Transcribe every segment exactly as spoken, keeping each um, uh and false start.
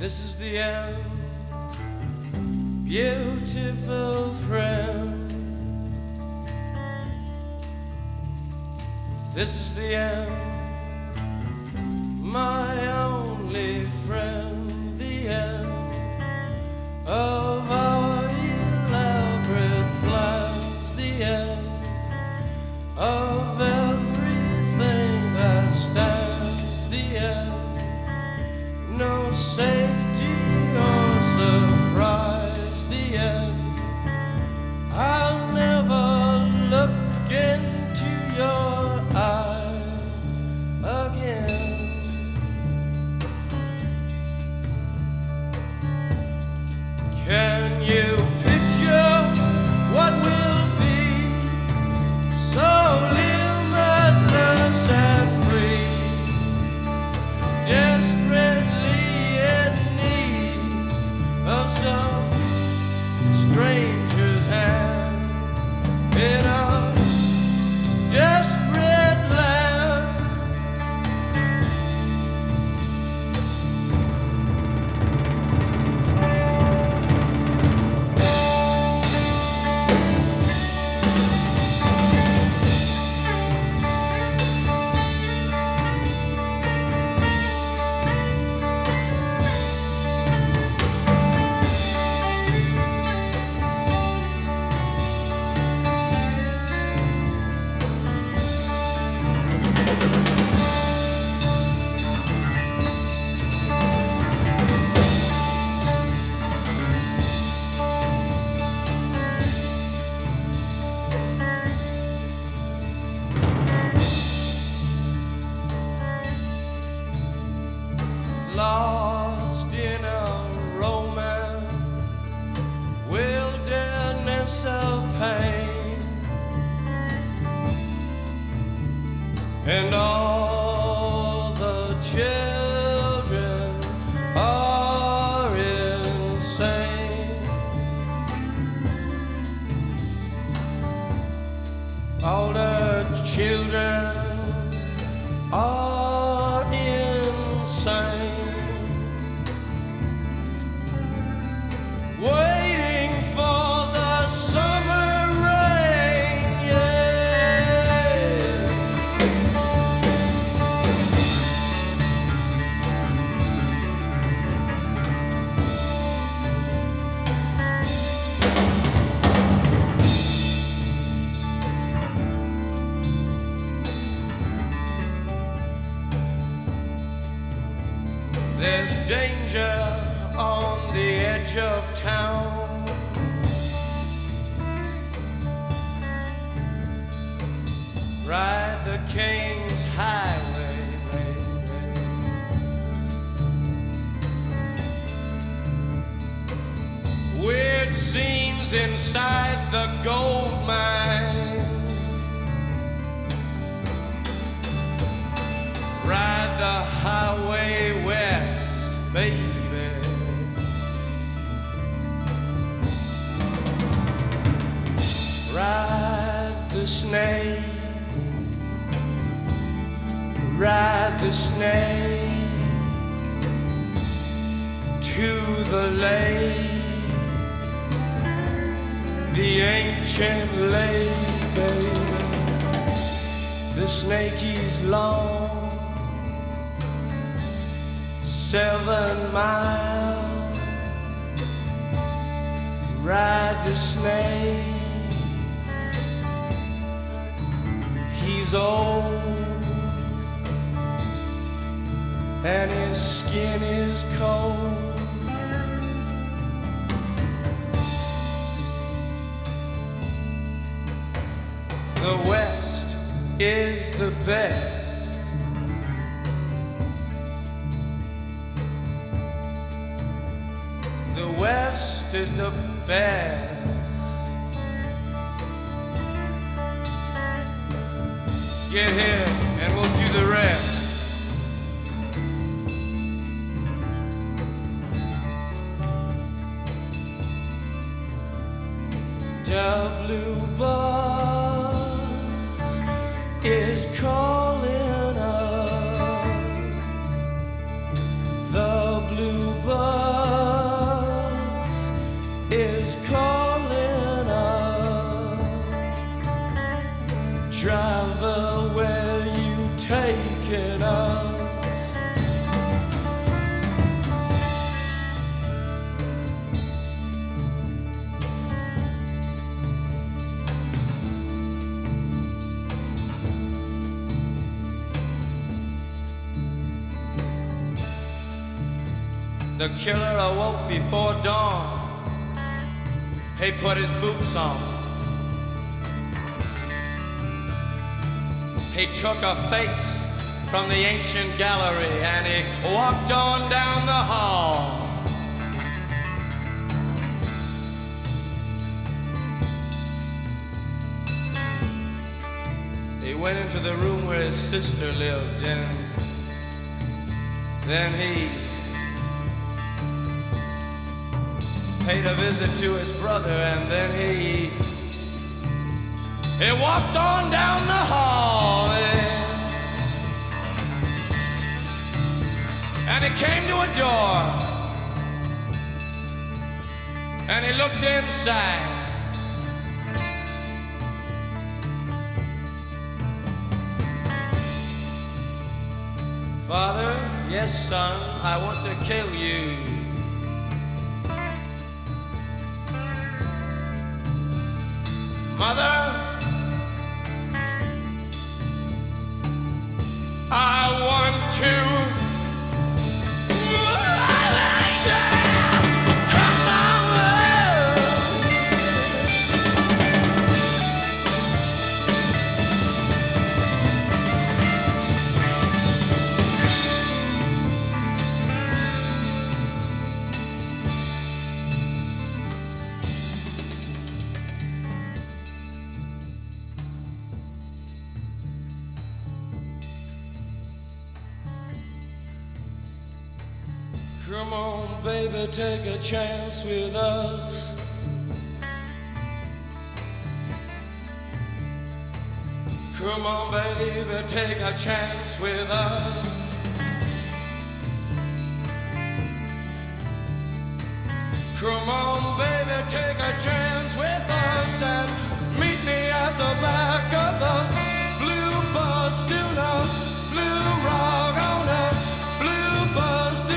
This is the end, beautiful friend. This is the end, my only friend. The end of our elaborate plans. The end of everything that stands. The end, no safety or surprise. The end, I'll never look into your eyes again. Can you picture what will be so limitless and free? Desperately in need of some stranger's hand in a desperate land. Lost in a romance, wilderness of pain, and all the children are insane. All the children are insane. Waiting for the summer rain, yeah. There's danger on the edge of town. Ride the King's Highway, baby. Weird scenes inside the gold mine. Ride the highway west, baby. Ride the snake, ride the snake to the lake, the ancient lake, baby. The snake is long, seven miles. Ride the snake. He's old and his skin is cold. The West is the best. The West is the best. Get here and we'll do the rest. The blue bus is calling us. The blue bus travel where you take us. The killer awoke before dawn. He put his boots on. He took a face from the ancient gallery and he walked on down the hall. He went into the room where his sister lived, and then he paid a visit to his brother, and then he he walked on down the hall, and he came to a door, and he looked inside. Father, yes, son, I want to kill you. Mother, I want to. Come on, baby, take a chance with us. Come on, baby, take a chance with us. Come on, baby, take a chance with us and meet me at the back of the blue bus schooner, blue rock on a blue bus schooner.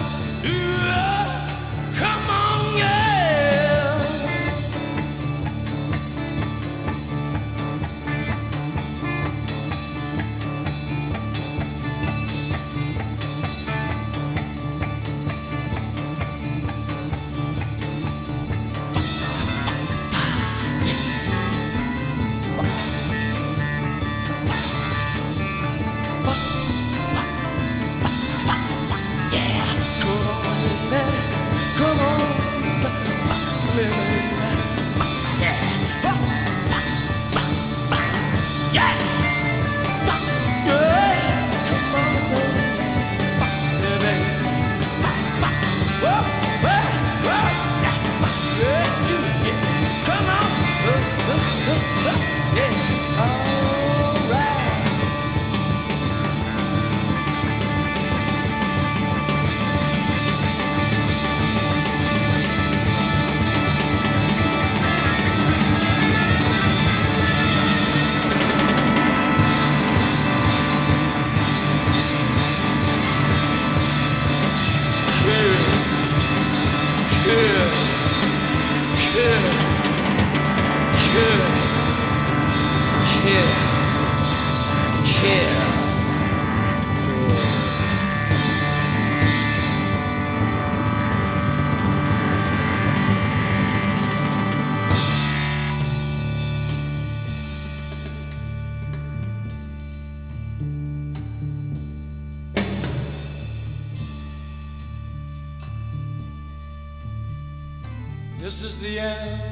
This is the end,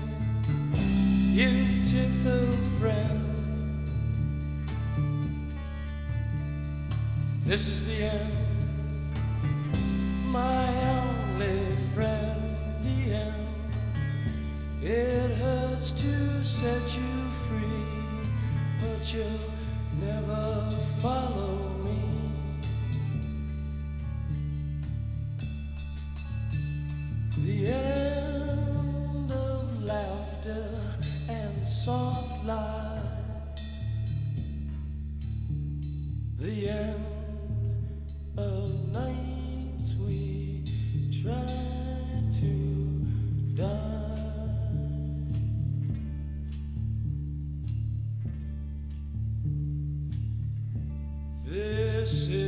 beautiful friend. This is the end, my only friend. The end. It hurts to set you free, but you'll never follow me. The end of laughter and soft light. the end of nights we try to die. This is